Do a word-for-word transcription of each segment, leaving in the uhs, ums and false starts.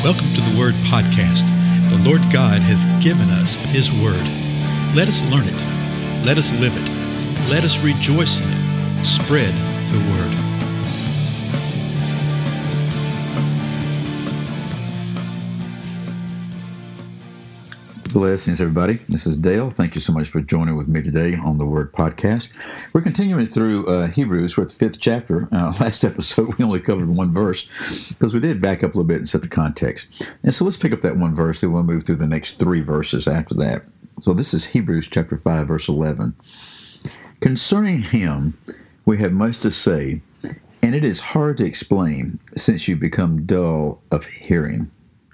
Welcome to the Word Podcast. The Lord God has given us His Word. Let us learn it. Let us live it. Let us rejoice in it. Spread the Word. Blessings, everybody. This is Dale. Thank you so much for joining with me today on the Word Podcast. We're continuing through uh, Hebrews. We're at the fifth chapter. Uh, last episode, we only covered one verse because we did back up a little bit and set the context. And so let's pick up that one verse. Then we'll move through the next three verses after that. So this is Hebrews chapter five, verse eleven. Concerning him, we have much to say, and it is hard to explain since you become dull of hearing.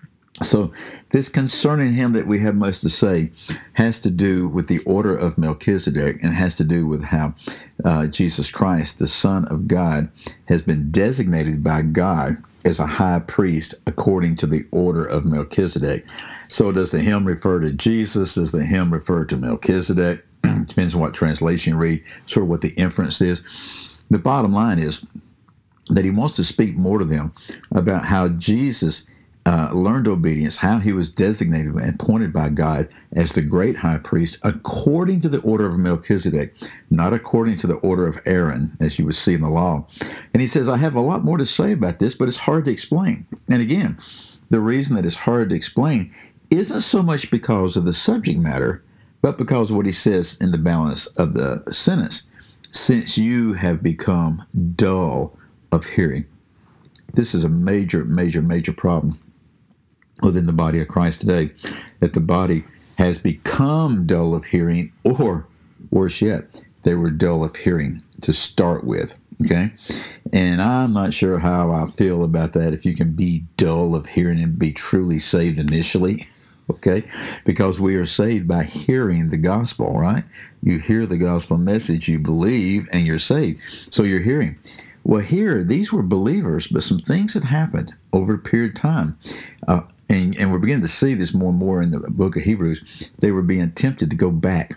So this concerning him that we have much to say has to do with the order of Melchizedek and has to do with how uh, Jesus Christ, the Son of God, has been designated by God as a high priest according to the order of Melchizedek. So does the hymn refer to Jesus? Does the hymn refer to Melchizedek? Depends on what translation you read, sort of what the inference is. The bottom line is that he wants to speak more to them about how Jesus Uh, learned obedience, how he was designated and appointed by God as the great high priest according to the order of Melchizedek, not according to the order of Aaron, as you would see in the law. And he says, I have a lot more to say about this, but it's hard to explain. And again, the reason that it's hard to explain isn't so much because of the subject matter, but because of what he says in the balance of the sentence, since you have become dull of hearing. This is a major, major, major problem within the body of Christ today, that the body has become dull of hearing, or worse yet, they were dull of hearing to start with, okay? And I'm not sure how I feel about that, if you can be dull of hearing and be truly saved initially, okay? Because we are saved by hearing the gospel, right? You hear the gospel message, you believe, and you're saved. So you're hearing. Well, here, these were believers, but some things had happened over a period of time. Uh, and, and we're beginning to see this more and more in the book of Hebrews. They were being tempted to go back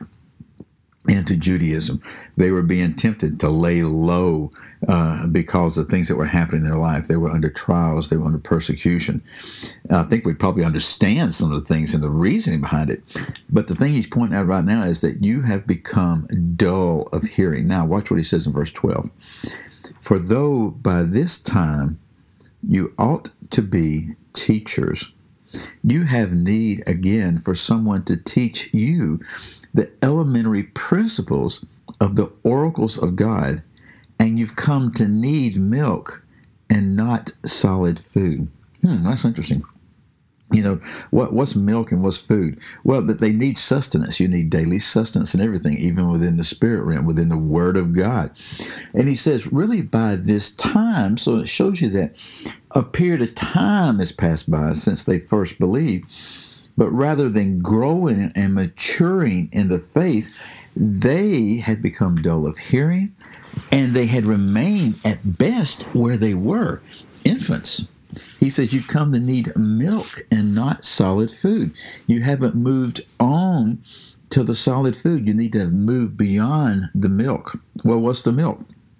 into Judaism. They were being tempted to lay low uh, because of things that were happening in their life. They were under trials. They were under persecution. I think we probably understand some of the things and the reasoning behind it. But the thing he's pointing out right now is that you have become dull of hearing. Now, watch what he says in verse twelve. For though by this time you ought to be teachers, you have need again for someone to teach you the elementary principles of the oracles of God, and you've come to need milk and not solid food. Hmm, that's interesting. You know, what what's milk and what's food? Well, that they need sustenance. You need daily sustenance and everything, even within the spirit realm, within the Word of God. And he says, really by this time, so it shows you that a period of time has passed by since they first believed, but rather than growing and maturing in the faith, they had become dull of hearing, and they had remained at best where they were, infants. He says you've come to need milk and not solid food. You haven't moved on to the solid food. You need to move beyond the milk. Well, what's the milk?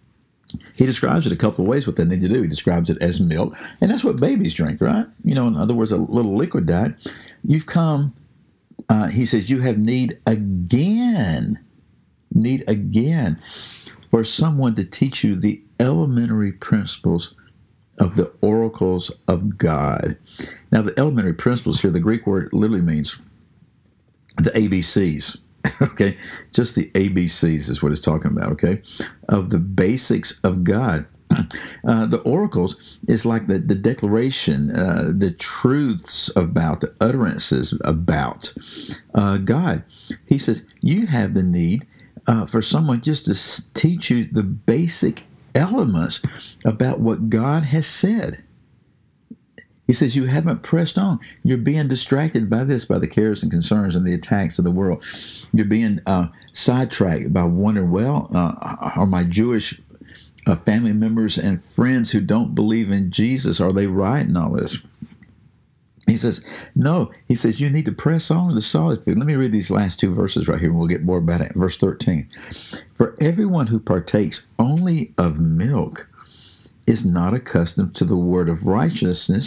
He describes it a couple of ways what they need to do. He describes it as milk, and that's what babies drink, right? You know, in other words, a little liquid diet. You've come, uh, he says, you have need again, need again for someone to teach you the elementary principles of the oracles of God. Now, the elementary principles here, the Greek word literally means the A B Cs, okay? Just the A B Cs is what it's talking about, okay? Of the basics of God. Uh, the oracles is like the, the declaration, uh, the truths about, the utterances about uh, God. He says, you have the need uh, for someone just to teach you the basic elements about what God has said. He says you haven't pressed on. You're being distracted by this, by the cares and concerns and the attacks of the world. You're being uh, sidetracked by wondering, well, uh, are my Jewish uh, family members and friends who don't believe in Jesus, are they right in all this? He says, no, he says, you need to press on to the solid food. Let me read these last two verses right here, and we'll get more about it. Verse thirteen. For everyone who partakes only of milk is not accustomed to the word of righteousness,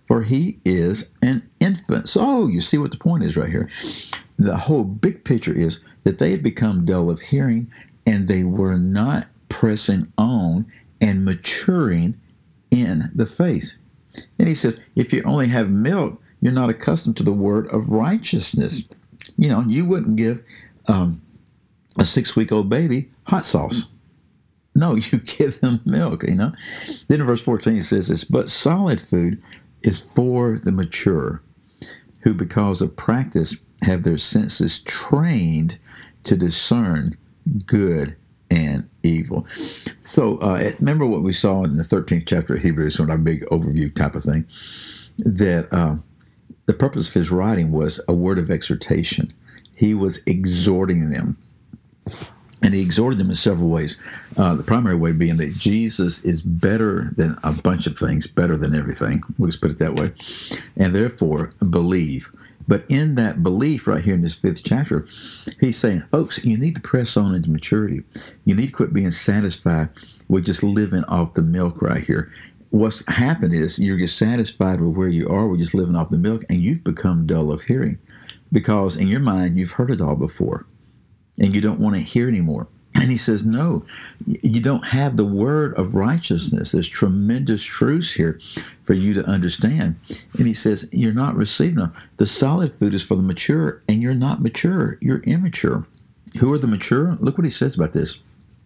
for he is an infant. So you see what the point is right here. The whole big picture is that they had become dull of hearing, and they were not pressing on and maturing in the faith. And he says, if you only have milk, you're not accustomed to the word of righteousness. You know, you wouldn't give um, a six-week-old baby hot sauce. No, you give them milk, you know. Then in verse fourteen it says this, but solid food is for the mature, who because of practice have their senses trained to discern good and evil. So uh, remember what we saw in the thirteenth chapter of Hebrews, sort of our big overview type of thing, that uh, the purpose of his writing was a word of exhortation. He was exhorting them. And he exhorted them in several ways. Uh, the primary way being that Jesus is better than a bunch of things, better than everything. We'll just put it that way. And therefore, believe. But in that belief right here in this fifth chapter, he's saying, folks, you need to press on into maturity. You need to quit being satisfied with just living off the milk right here. What's happened is you get satisfied with where you are with just living off the milk, and you've become dull of hearing. Because in your mind, you've heard it all before. And you don't want to hear anymore. And he says, no, you don't have the word of righteousness. There's tremendous truths here for you to understand. And he says, you're not receiving them. The solid food is for the mature, and you're not mature. You're immature. Who are the mature? Look what he says about this.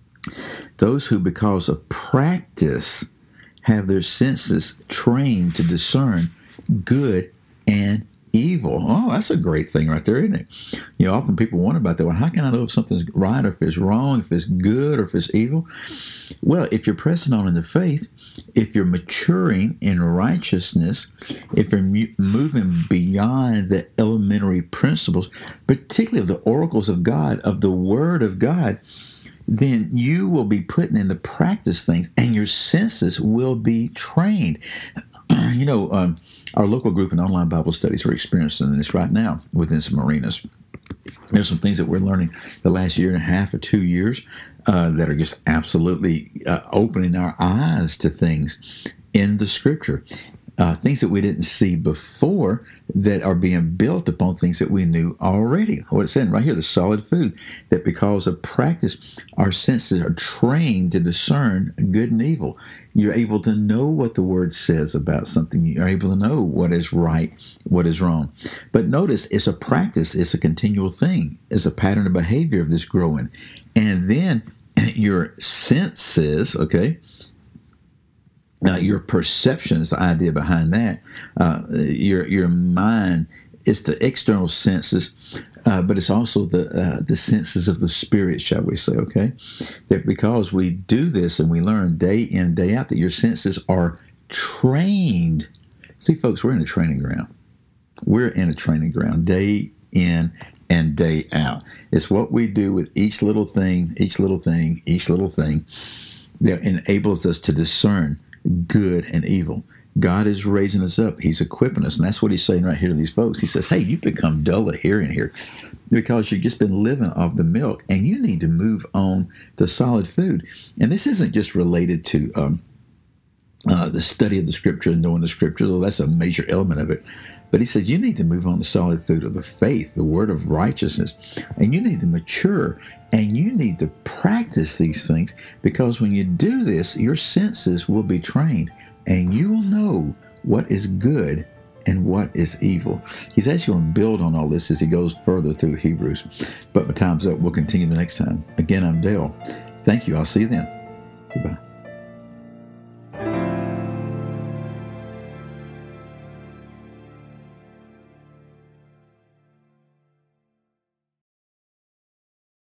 Those who, because of practice, have their senses trained to discern good and evil. Oh, that's a great thing right there, isn't it? You know, often people wonder about that. Well, how can I know if something's right or if it's wrong, if it's good or if it's evil? Well, if you're pressing on in the faith, if you're maturing in righteousness, if you're mu- moving beyond the elementary principles, particularly of the oracles of God, of the Word of God, then you will be putting into practice things, and your senses will be trained. You know, um, our local group in online Bible studies are experiencing this right now within some arenas. There's some things that we're learning the last year and a half or two years uh, that are just absolutely uh, opening our eyes to things in the Scripture. Uh, things that we didn't see before that are being built upon things that we knew already. What it's saying right here, the solid food, that because of practice, our senses are trained to discern good and evil. You're able to know what the Word says about something. You're able to know what is right, what is wrong. But notice, it's a practice. It's a continual thing. It's a pattern of behavior of this growing. And then your senses, okay, Uh, your perception is the idea behind that. Uh, your your mind is the external senses, uh, but it's also the uh, the senses of the Spirit, shall we say? Okay, that because we do this and we learn day in, day out, that your senses are trained. See, folks, we're in a training ground. We're in a training ground, day in and day out. It's what we do with each little thing, each little thing, each little thing that enables us to discern good and evil. God is raising us up. He's equipping us. And that's what he's saying right here to these folks. He says, hey, you've become dull of hearing here because you've just been living off the milk, and you need to move on to solid food. And this isn't just related to um, uh, the study of the Scripture and knowing the Scripture, though that's a major element of it. But he says you need to move on to solid food of the faith, the word of righteousness, and you need to mature, and you need to practice these things, because when you do this, your senses will be trained, and you will know what is good and what is evil. He's actually going to build on all this as he goes further through Hebrews. But my time's up. We'll continue the next time. Again, I'm Dale. Thank you. I'll see you then. Goodbye.